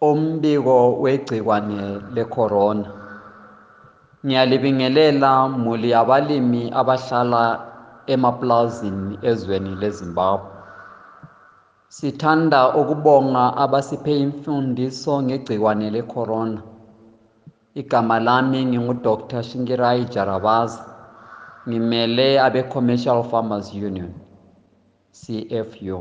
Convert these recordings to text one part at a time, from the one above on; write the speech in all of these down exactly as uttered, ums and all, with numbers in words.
Umbiko wegciwane le-corona. Ngiyalibingelela muli yabalimi abahlala emapulazini ezweni leZimbabwe. Sithanda ukubonga abasiphe imfundiso ngegciwane le-corona. Igama lami ngingu-Doctor Shingirai Jarabaza, ngimele abe-Commercial Farmers Union, C F U.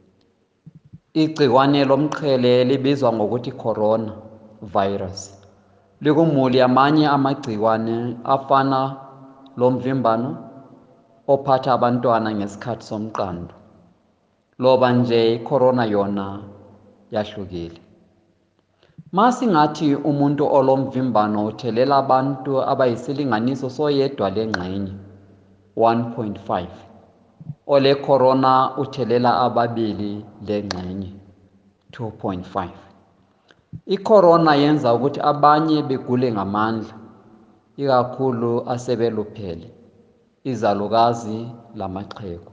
Igciwane lomqhele libizwa ngokuthi corona virus. Likumuli amanye amagciwane afana lomvimbano ophatha abantwana ngesikhathi somqando. Loba nje i-corona yona yahlukile. Masingathi umuntu olomvimbano uthelela abantu abayisilinganiso soyedwa lengxenye, one point five. Ole corona uthelela ababili lengxenye, two point five. I-corona yenza ukuthi abanye begule ngamandla, ikakhulu asebeluphele, izalukazi lamaxhegu.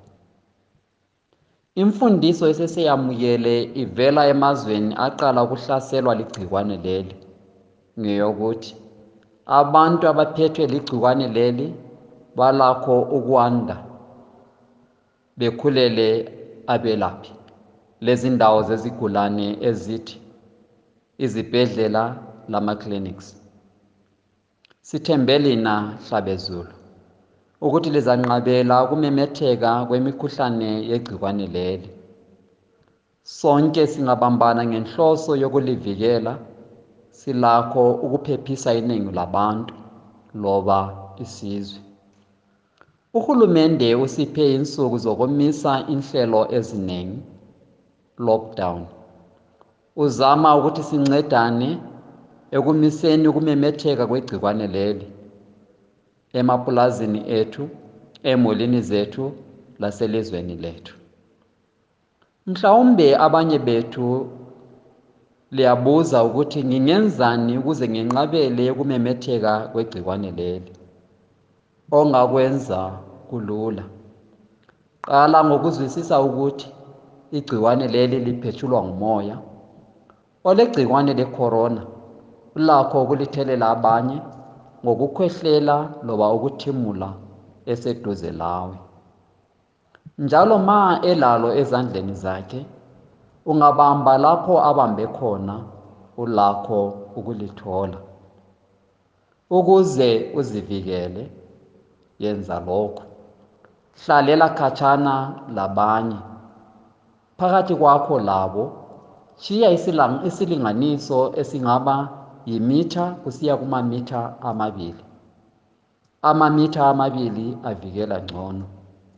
Imfundiso esesiyamukele ivela emazweni aqala ukuhlaselwa ligciwane leli ngeyokuthi abantu abaphethwe ligciwane leli balakho ukwanda bekhulele abelaphi. Lezi ndawo zezigulane ezithi izibhedlela lama-clinics. Sithembe lina Hlabezulu ukuthi lizanqabela ukumemetheka kwemikhuhlane yegciwane leli. Sonke singabambana ngenhloso yokulivikela, silakho ukuphephisa iningi labantu loba isizwe. Uhulumende usiphe insuku zokumisa inhlelo eziningi, lockdown. Uzama ukuthi sincedane ekumiseni ukumemetheka kwegciwane leli emapulazini ethu, emulini zethu, laselizweni lethu. Mhlawumbe abanye bethu liyabuza ukuthi ngingenzani ukuze nginqabele ukumemetheka kwegciwane leli. Ongakwenza kulula. Qala ngokuzwisisa ukuthi igciwane leli liphetshulwa ngumoya. Ole gciwane le-corona ulakho ukulithelela abanye ngokukhwehlela loba ukuthimula eseduze lawe. Njalo ma elalo ezandleni zakhe, ungabamba lapho abambe khona, ulakho ukulithola. Ukuze uzivikele, yenza lokho. Hlalela khatshana labanye. Phakathi kwakho labo, shiya isilinganiso esingaba yimitha kusiya kumamitha amabili. Amamitha amabili avikela ngcono.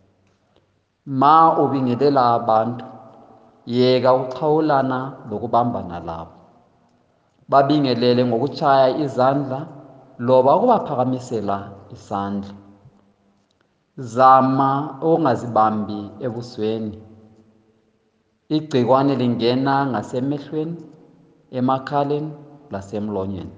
Ma ubingelela abantu, yeka ukuxhawulana lokubambana labo. Babingelele ngokutshaya izandla loba ukubaphakamisela isandla. Zama ungazibambi ebusweni. Igcikwane lingena ngasemehlweni, emakhaleni lasemlonyeni.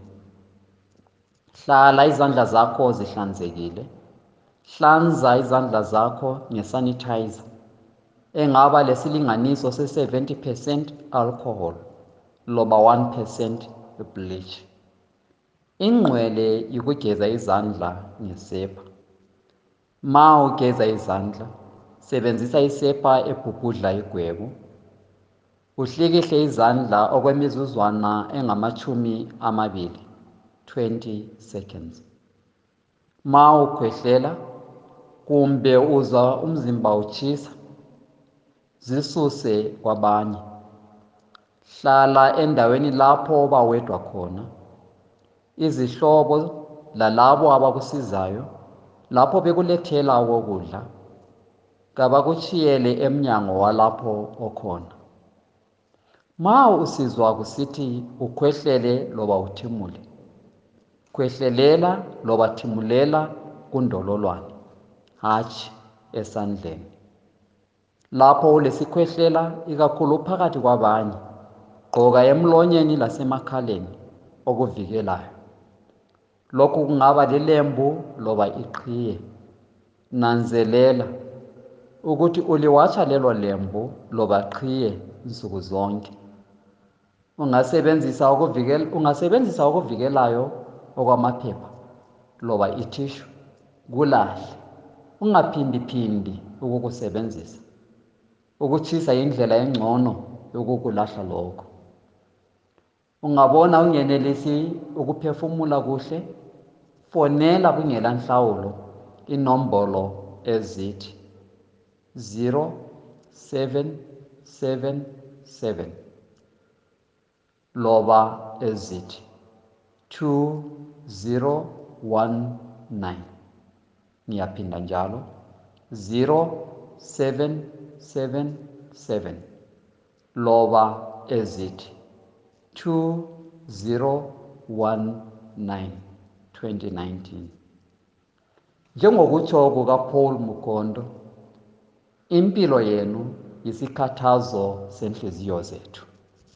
Hlala izandla zakho zihlanzekile. Hlanza izandla zakho ngesanitizer engaba lesilinganiso se-seventy percent alcohol loba one percent bleach. Ingqwele yikugeza izandla ngesepa. Ma ugeza izandla, sebenzisa isepa ebhubhudla igwebu. Uhlikihle izandla okwemizuzwana engamachumi amabili, twenty seconds. Ma ukhwehlela kumbe uzwa umzimba utshisa, zisuse kwabanye. Hlala endaweni lapho bawedwa khona. Izihlobo lalabo abakusizayo lapho bekulethela okokudla, kabakuchiyele emnyango walapho okhona. Ma usizwa kusithi ukhwehlele loba uthimule, khwehlelela loba thimulela kundololwane, hatshi esandleni. Lapho ulesikhwehlela, ikakhulu phakathi kwabanye, gqoka emlonyeni lasemakhaleni okuvikelayo. Lokhu kungaba lilembu loba iqhiye. Nanzelela ukuthi uliwatsha lelo lembu loba qhiye nsuku zonke. ungasebenzisa ukuvikela ungasebenzisa okuvikelayo okwamaphepha, loba ithishu, kulahle, ungaphindi-phindi ukukusebenzisa. Ukutshisa indlela engcono yokukulahla lokho. Ungabona ungenelisi ukuphefumula kuhle, fonela kungelanhlawulo inombolo ezithi zero seven seven seven loba ezithi two zero one nine. Ngiyaphinda njalo, zero seven seven seven loba ezithi two zero one nine twenty nineteen. Njengokutsho kukaPaul Mugondo, impilo yenu yisikhathazo senhliziyo zethu.